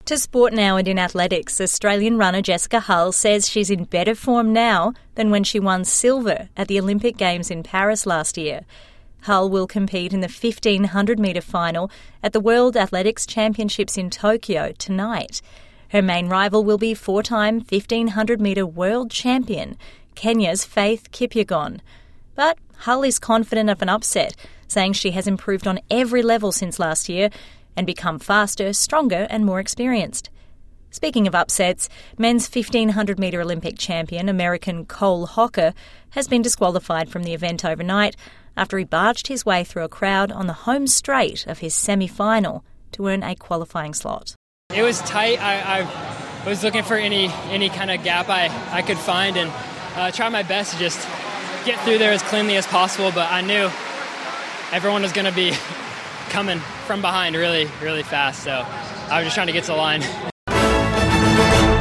To Sport Now and in athletics, Australian runner Jessica Hull says she's in better form now than when she won silver at the Olympic Games in Paris last year. Hull will compete in the 1,500-metre final at the World Athletics Championships in Tokyo tonight. Her main rival will be four-time 1,500-metre world champion, Kenya's Faith Kipyegon. But Hull is confident of an upset, saying she has improved on every level since last year and become faster, stronger and more experienced. Speaking of upsets, men's 1,500-metre Olympic champion, American Cole Hocker, has been disqualified from the event overnight after he barged his way through a crowd on the home straight of his semi-final to earn a qualifying slot. It was tight. I was looking for any kind of gap I could find and try my best to just get through there as cleanly as possible, but I knew everyone was going to be coming from behind really, really fast, so I was just trying to get to the line.